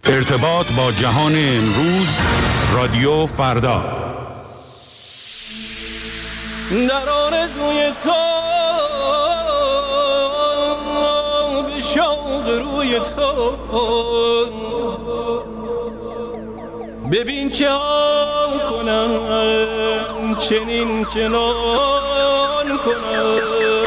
ارتباط با جهان امروز، رادیو فردا. در آرزوی تو به شوق روی تو ببین چه ها کنم، چنین چنان کنم.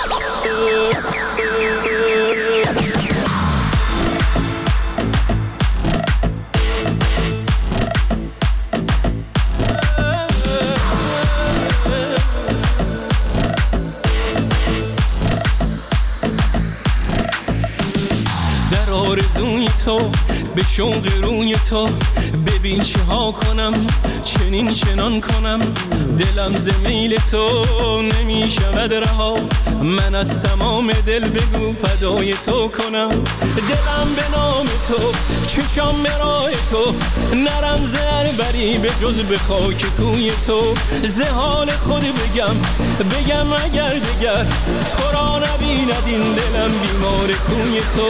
در آرزوی تو به شوق روی تو ببین چه ها کنم، چنین چنان کنم. دلم ز میل تو نمیشود رها، من از تمام دل بگو فدای تو کنم. دلم به نام تو، چشام به راه تو، نرم زر بری به جز به خاک کوی تو. ز حال خود بگم اگر دگر تو را نبیند این دلم بیمار کوی تو.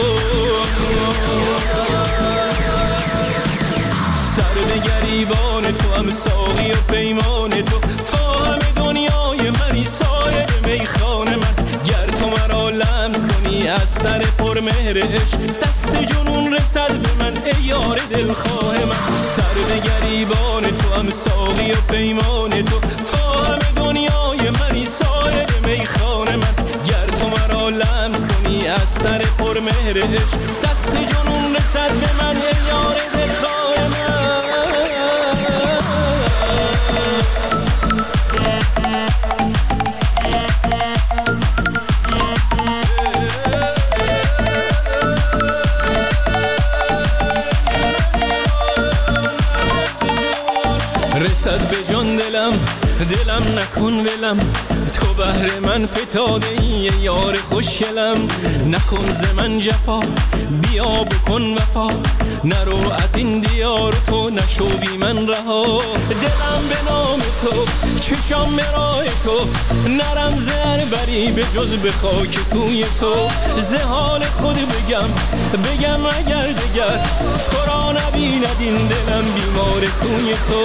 سر به گریبان تو هم ساقی و پیمان تو، تا همه دنیای منی سایر میخانه من. گر تو مرا لمس کنی از سر پرمهر عشق، دست جنون رسد به من ای یار دلخواه من. سر به گریبان تو هم ساقی و پیمان تو، تا همه دنیای منی سایر میخانه من. گر تو مرا لمس کنی از سر پرمهر عشق، دست جنون رسد به من ای یار دلخواه من. رسد به جان دلم نکن ولم، تو بهر من فتاده ای یار خوشگلم. نکن ز من جفا، بیا بکن وفا، نرو از این دیار تو نشو بی من رها. دلم به نام تو، چشام به راه تو، نرم زر بری به جز به خاک کوی تو. ز حال خود بگم اگر دگر تو را نبیند این دلم بیمار کوی تو.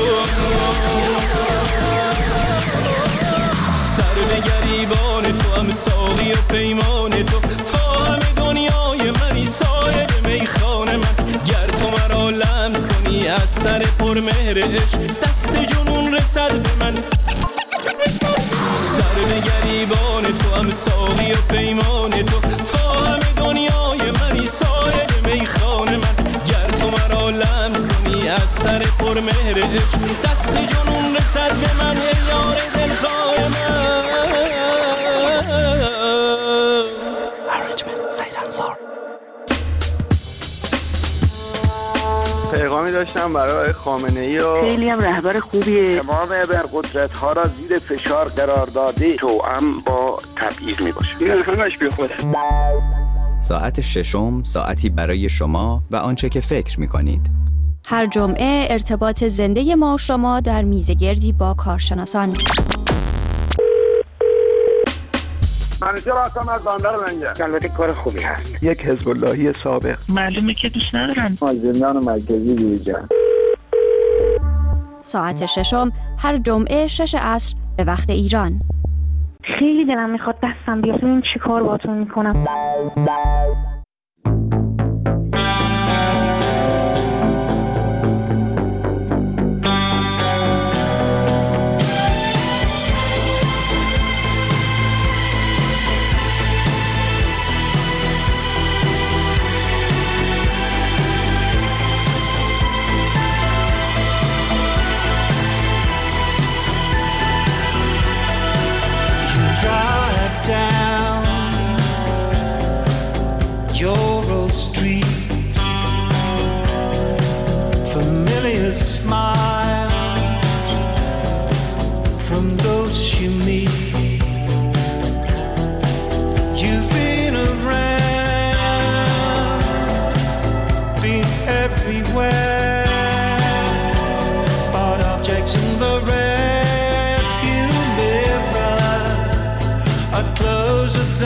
سر به گریبان تو هم ساقی و پیمان تو، تا همه دنیای منی سایر میخانه من. گر تو مرا لمس کنی از سر پرمهر عشق، دست جنون رسد به من. سر به گریبان تو هم ساقی و پیمان تو، تا همه دنیای منی سایر میخانه من. گر تو مرا لمس کنی از سر پرمهر عشق، دست جنون رسد به من ای یار دلخواه من. پیغامی داشتم برای خامنه‌ای و خیلی هم رهبر خوبیه. تمام ابرقدرت‌ها را زیر فشار قرار داده، توأم با تبعیض میباشه. این همش بیخوده. ساعت ششم، ساعتی برای شما و آنچه که فکر می‌کنید. هر جمعه ارتباط زنده ما و شما در میزگردی با کارشناسان. منیجر هستم از بندر منجر. البته کار خوبی هست. یک حزب اللهی سابق. معلومه که دوست ندارن. زندان مرکزی بیرجان. ساعت ششم هر جمعه 6 عصر به وقت ایران. خیلی دلم میخواد دستم بیاد ببین چی کار باهاتون میکنم.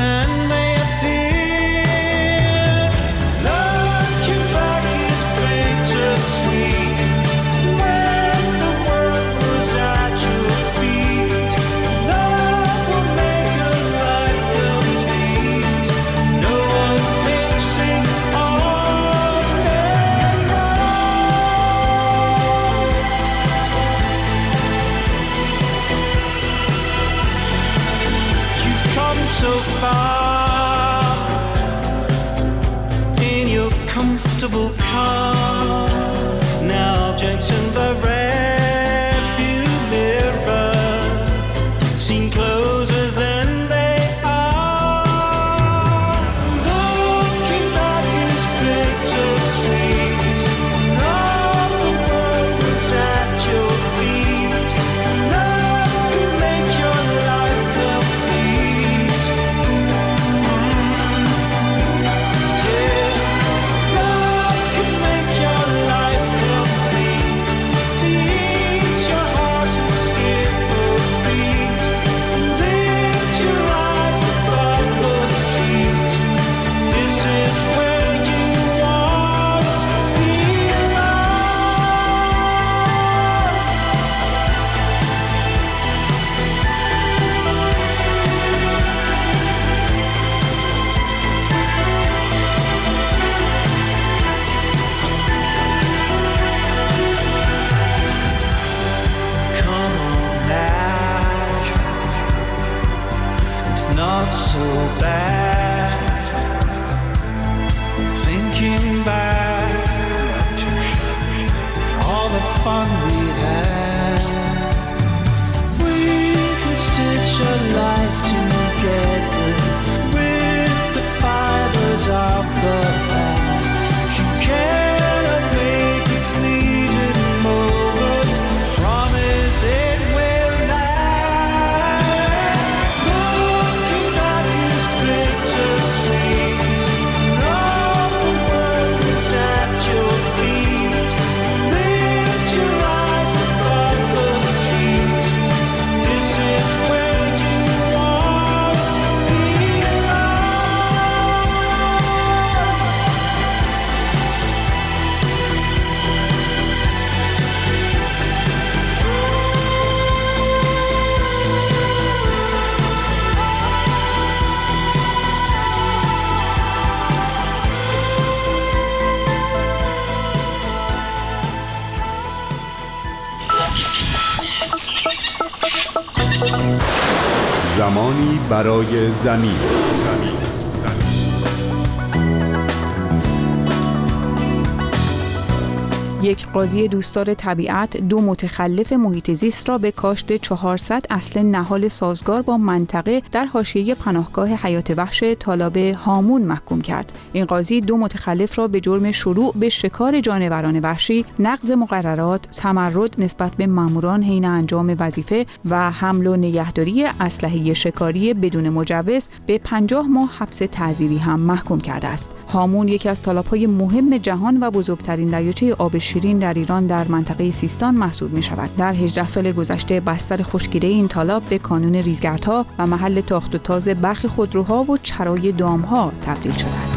Spring comfortable car. Now objects in the rearview mirror seem closer than they are. Looking back is bittersweet. All the world was at your feet. Love can make your life complete. Yeah, love can make your life complete. Teach your heart to skip a beat. Lift your eyes above the street. This is where you want to belong. Come on now, it's not so bad. Thinking back, all the fun we had. We can stitch a life together with the fibers of the past. You cannot make a fleeting moment. Promise it will last. Looking back is bittersweet. All the world is at your feet. Lift your eyes above the street. This is where you want to belong. زمانی برای زمین. یک قاضی دوستدار طبیعت 2 متخلف محیط زیست را به کاشت 400 اصل نهال سازگار با منطقه در حاشیه پناهگاه حیات وحش تالاب هامون محکوم کرد. این قاضی 2 متخلف را به جرم شروع به شکار جانوران وحشی، نقض مقررات، تمرد نسبت به ماموران حین انجام وظیفه و حمل و نگهداری اسلحه شکاری بدون مجوز به 50 ماه حبس تعزیری هم محکوم کرده است. هامون یکی از تالاب‌های مهم جهان و بزرگترین دریاچه آب شیرین در ایران در منطقه سیستان محسوب می شود. در 18 سال گذشته بستر خشکیده این تالاب به کانون ریزگردها و محل تاخت و تاز برخی خودروها و چرای دامها تبدیل شده است.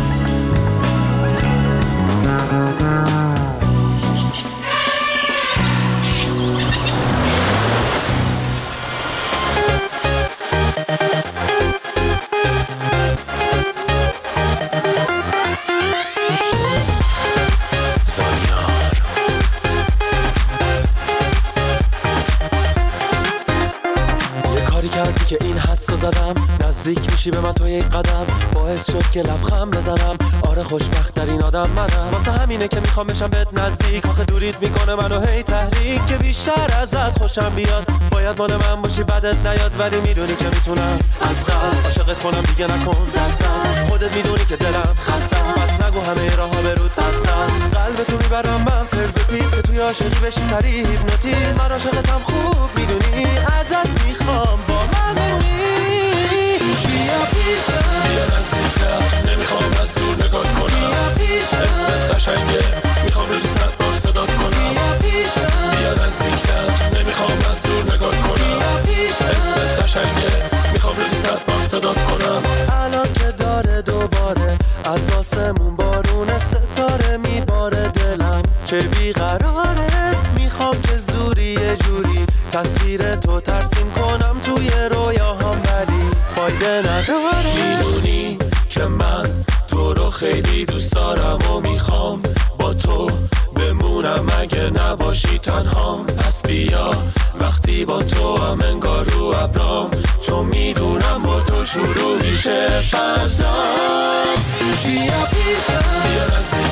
که این حدسو زدم نزدیک میشی به من تو یک قدم باعث شد که لبخند بزنم آره خوشبخت ترین آدم منم واسه همینه که میخوام بشم بهت نزدیک آخه دوریت میکنه منو هی تحریک که بیشتر ازت خوشم بیاد باید مال من باشی بدت نیاد ولی میدونی که میتونم از قلب عاشقت کنم دیگه نکن دست از خودت میدونی که دلم خسته است پس نگو همه راه‌ها برود بس است قلبتو میبرم من فرض و تیز که توی عاشقی بشی سریع هیپنوتیزم من عاشقتم خوب میدونی ازت میخوام با من بمونی بیا پیشم بیا نزدیکتر نمیخوام از دور نگات کنم بیا پیشم اسمت قشنگه میخوام روزی 100 بار صدات کنم بیا پیشم بیا نزدیکتر نمیخوام از دور نگات کنم بیا پیشم اسمت قشنگه میخوام روزی 100 بار صدات کنم الان که داره دوباره از آسمون بارون ستاره میباره دلم چه بیقراره میخوام که زوری یه جوری تصویر تو ترسیم کنم توی رویاهام ولی فایده نداره میدونی که من تو رو خیلی دوست دارم و میخوام با تو بمونم اگه نباشی تنهام پس بیا وقتی با تو هم انگار رو ابرام چون میدونم با تو شروع میشه فضا بیا پیشم بیا نزدیک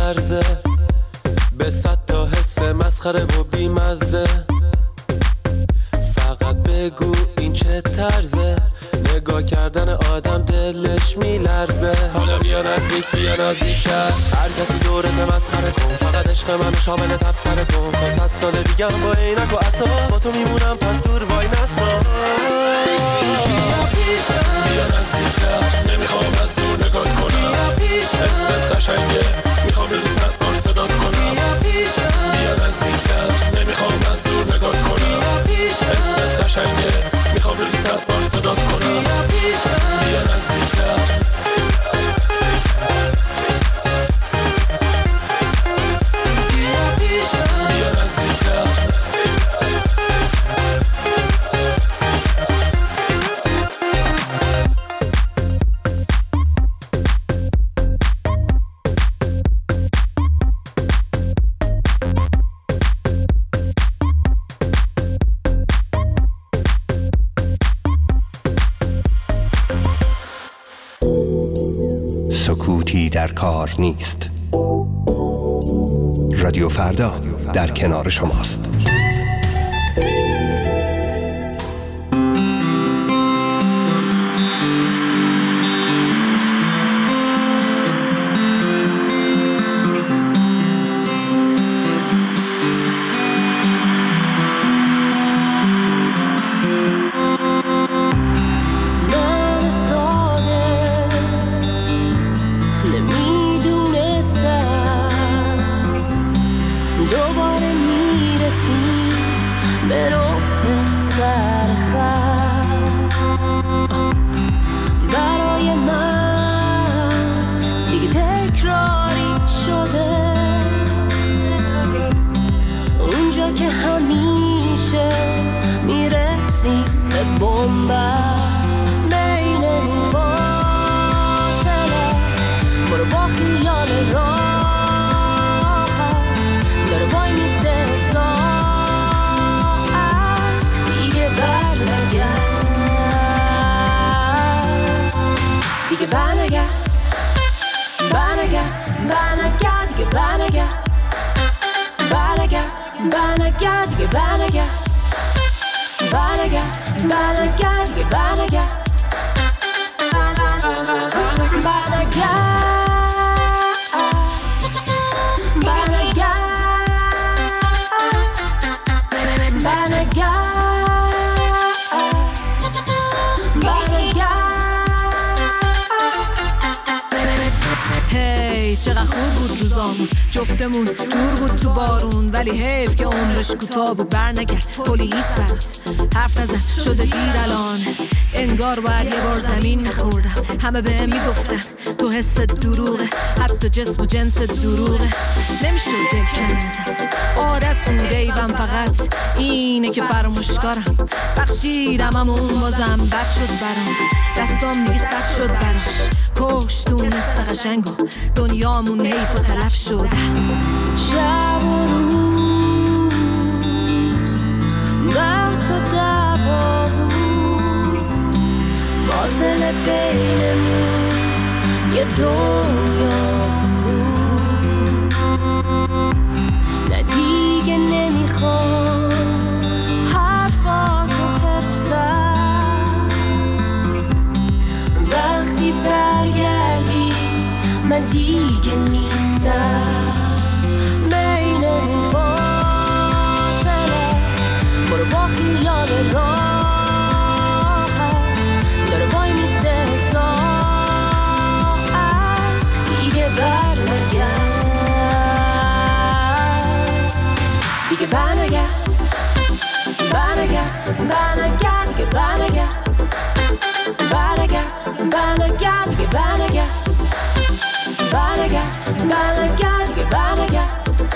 میلرزه، به 100 تا حس مسخره و بیمزه. فقط بگو این چه طرزه، نگاه کردن آدم دلش میلرزه. حالا بیا نزدیک هر کسی دورت مسخره کن، فقط عشق منو شامل تبصره کن. تا 100 سال دیگه با عینک و عصا با تو میمونم، پس دور وای نسا. بیا نزدیک‌تر، نمیخوام از دور نگات کنم. اسمت قشنگه، میخوام روزی 100 بار صدات کنم. بیا نزدیک‌تر، نمیخوام از دور نگات کنم. اسمت قشنگه، میخوام روزی 100 بار صدات کنم. بیا نزدیک‌تر. سکوتی در کار نیست. رادیو فردا در کنار شماست. چقدر خوب بود روزامون، جفتمون دور بود تو بارون، ولی حیف که عمرش کوتاه بود. برنگرد کلی نیست برات، حرف نزن شده دیر الان. انگار باید یه بار زمین میخوردم، همه بهم میگفتن تو حست دروغه، حتی جسم و جنس دروغه. نمیشد دل کنه ازت، عادت بود ایوم، فقط اینه که فراموشکارم. بخشیدم اما اون بازم بد شد برام، دستام دیگه سد شد براش. کشت اون حس قشنگو، دنیامون حیف و تلف شد. شب و روز بحث و دعوا بود، فاصله بینمون یه دنیا بود. نه دیگه نمیخوام حرفاتو حفظم، وقتی برگردی من دیگه نیستم. بین اون فاصله است، برو با خیال راحت، داره وای میسته ساعت، دیگه برنگرد، دیگه برنگرد، برنگرد، برنگرد، دیگه برنگرد، برنگرد، برنگرد، دیگه برنگرد، برنگرد، برنگرد، دیگه برنگرد.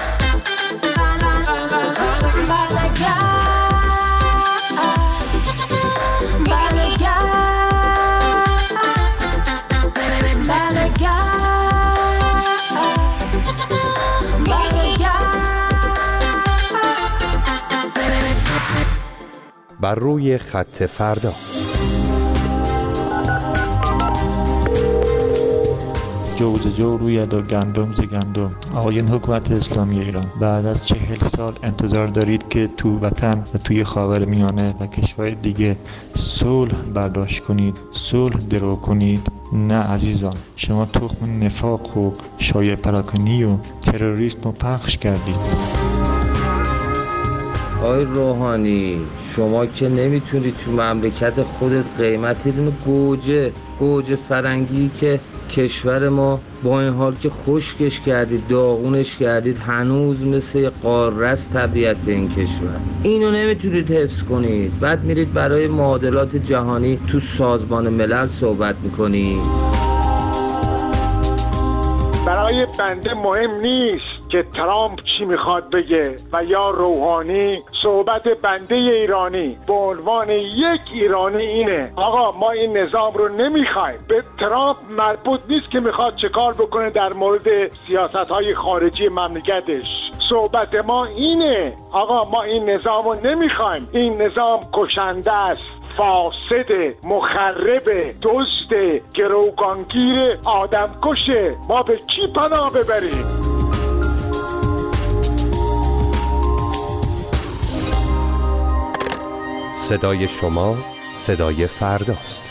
بر روی خط فردا. جو ز جو روید و گندم ز گندم. آقایان حکومت اسلامی ایران، بعد از 40 سال انتظار دارید که تو وطن و توی خاورمیانه و کشور دیگه صلح برداشت کنید، صلح درو کنید؟ نه عزیزان، شما تخم نفاق و شایع پراکنی و تروریسم رو پخش کردید. آقای روحانی، شما که نمیتونی تو مملکت خودت قیمت این گوجه فرنگی که کشور ما با این حال که خشکش کردید، داغونش کردید، هنوز مثل قاره است طبیعت این کشور، اینو نمیتونید حفظ کنید. بعد میرید برای معادلات جهانی تو سازمان ملل صحبت میکنید. برای بنده مهم نیست که ترامپ چی میخواد بگه و یا روحانی. صحبت بنده ایرانی به عنوان یک ایرانی اینه: آقا ما این نظام رو نمیخوایم. به ترامپ مربوط نیست که میخواد چه کار بکنه در مورد سیاست‌های خارجی مملکتش. صحبت ما اینه: آقا ما این نظام رو نمیخوایم. این نظام کشنده است، فاسد، مخرب، دزد، گروگانگیر، آدم کشه. ما به کی پناه ببریم؟ صدای شما صدای فرداست.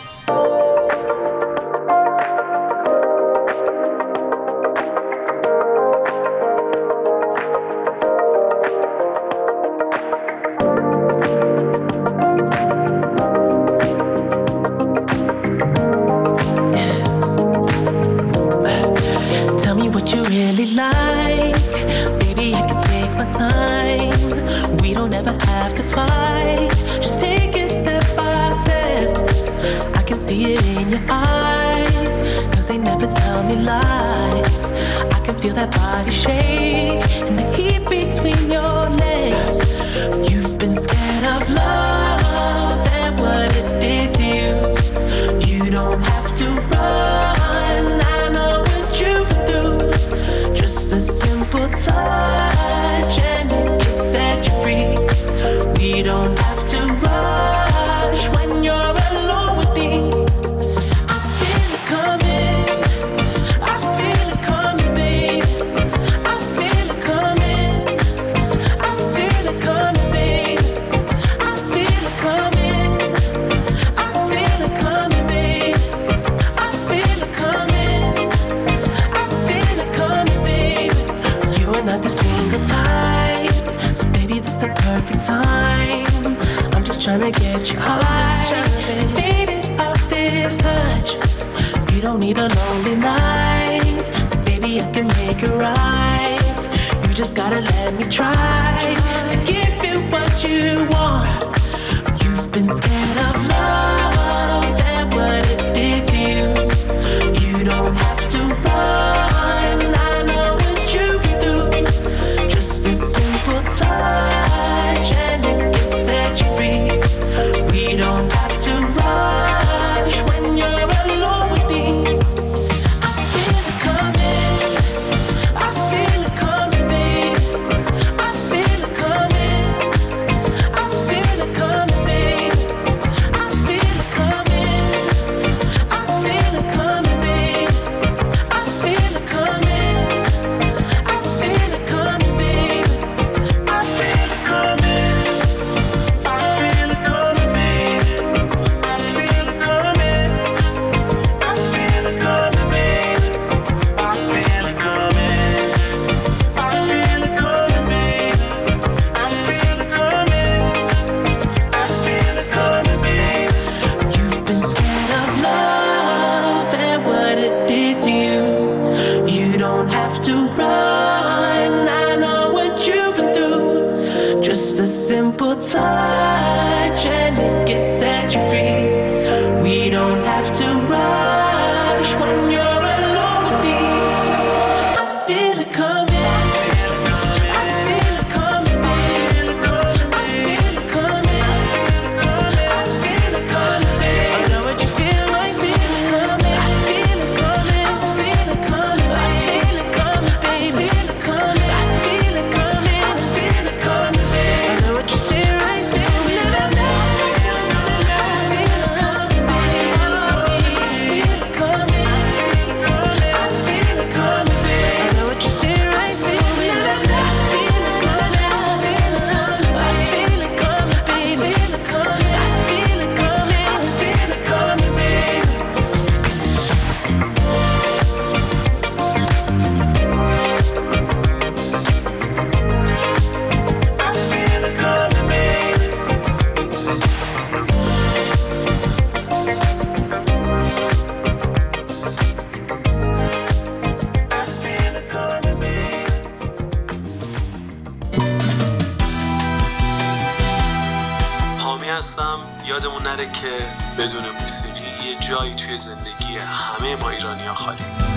هستم. یادمون نره که بدون موسیقی یه جایی توی زندگی همه ما ایرانی‌ها خالی.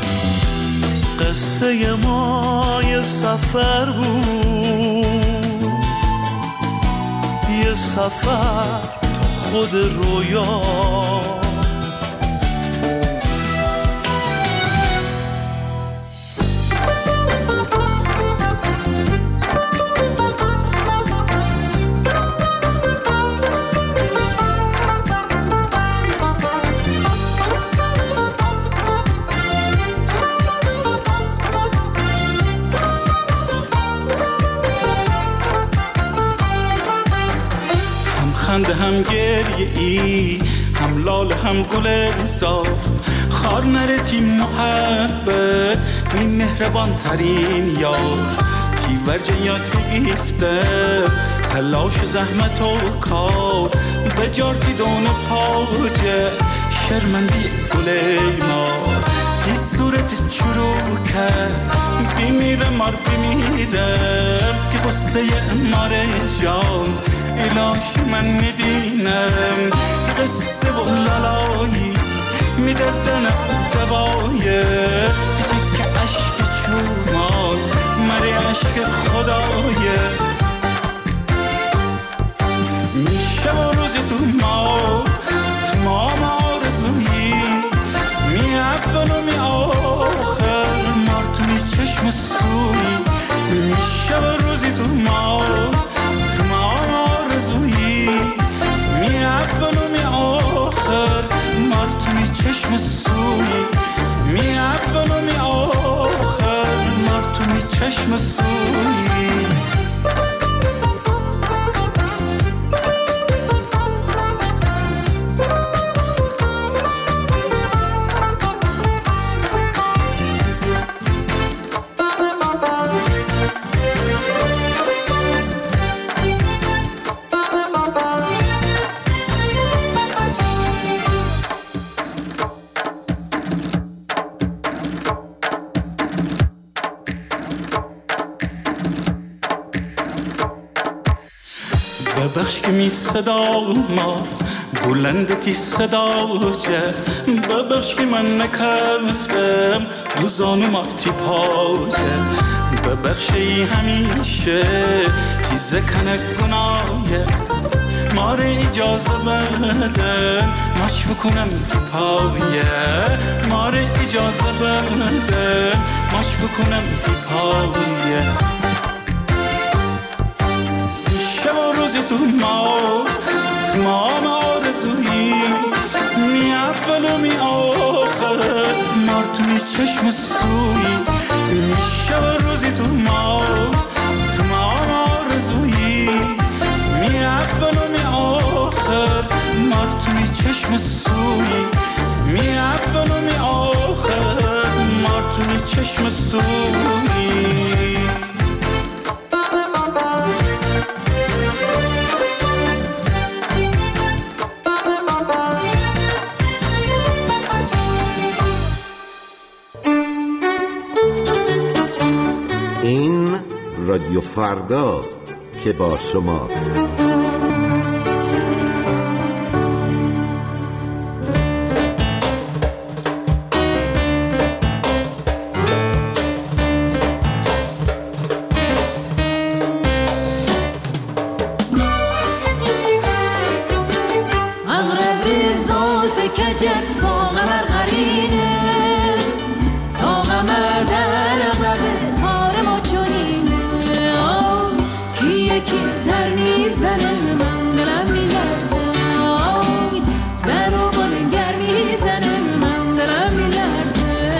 قصه ما یه سفر بود، یه سفر تو خود رویا. خنده هم گریه ای، هم لاله هم گل زار. خار نره تی محبت می مهربان ترین یار. تی ورجه یاد بگیفته تلاش زحمت و کار. بجار تی دون پاجه شرمندی گل مار. تی صورت چروکه بمیره مار بمیرم. تی قصه ماره جان الهی من میدینم. قصه و لالایی میدردنم دوایه. تی که عشق چومال مری عشق خدایه. میشه و روزی تو ما تمام آرزویی. می اول و می آخر مارتونی چشم سوی. میشه و روزی تو ما تمام آرزویی. می اول و می آخر مارتونی چشم سوی. می اول و می آخر مارتونی چشم سوی. ببخش که می صدا ما بلند تی صدا جه. ببخش که من نکفتم دوزانو ما تی پاجه. ببخشی همیشه تی زکنک گناهه. ماره اجازه بدن ماش بکنم تی پایه. ماره اجازه بدن ماش بکنم تی پایه. روزی تو ما تمام آرزویی. می اول و می آخر مارتونی چشم سوی. میشه روزی تو ما تمام آرزویی. می اول و می آخر مارتونی چشم سوی. می اول و می آخر مارتونی چشم سوی. این رادیو فرداست که با شماست. اغرب زلف کجت با قمر قرینه. تا قمر در اغرب کار ما چونینه. کی یکی در میزنه من دلم میلرزه. در و بلنگر میزنه من دلم میلرزه.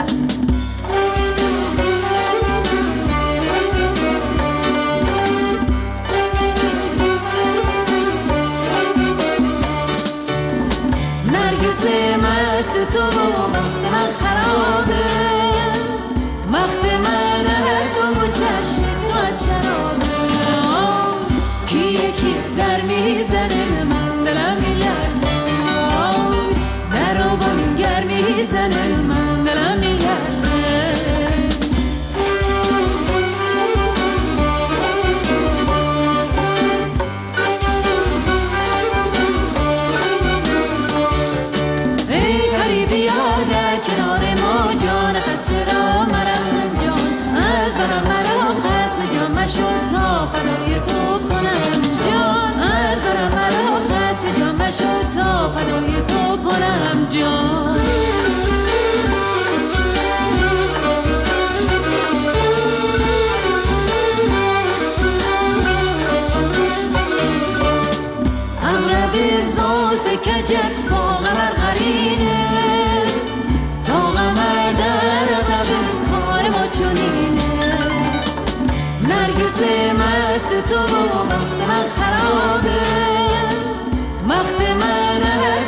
نرگس مست تو وقت من خرابه. وقت من از تو و چشم تو از شرابه. کی یکی در میزنه من دلم میلرزه. در و بلنگر میزنه من دلم میلرزه. مشد تا فدای تو کنم جان از برم مرا خسب جان مشد تا فدای تو کنم جان اغرب زلف کجت با قمر قرینه تا قمر در اغرب کار ما چنینه نرگس مست تو و وقت من خرابه وقت من از